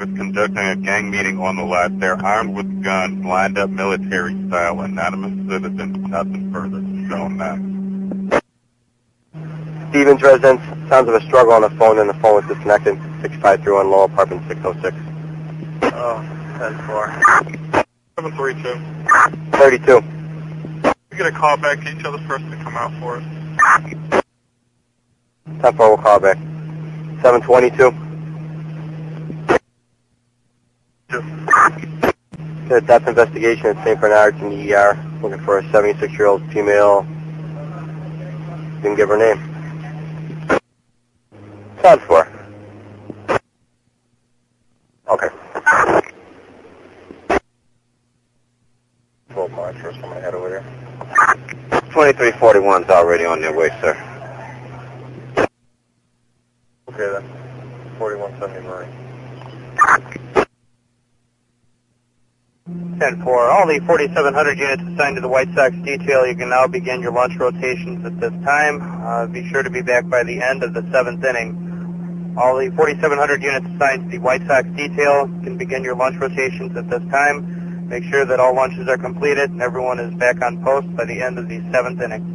is conducting a gang meeting on the lot. They're armed with guns, lined up military style. Anonymous citizens, nothing further shown now. Stevens residence, sounds of a struggle on the phone and the phone was disconnected. 6531 Lowell, apartment 606. Oh, 10-4. 732. 32. We get a call back. Can you tell this person to come out for us? 10-4 will call back. 722. Did a death investigation at St. Bernard's in the ER, looking for a 76-year-old female. Didn't give her name. 10-4. Okay. 12 March, first time I head over there. 2341's already on their way, sir. Okay then. 4179. 10-4. All the 4,700 units assigned to the White Sox detail, you can now begin your lunch rotations at this time. Be sure to be back by the end of the 7th inning. All the 4,700 units assigned to the White Sox detail can begin your lunch rotations at this time. Make sure that all lunches are completed and everyone is back on post by the end of the 7th inning.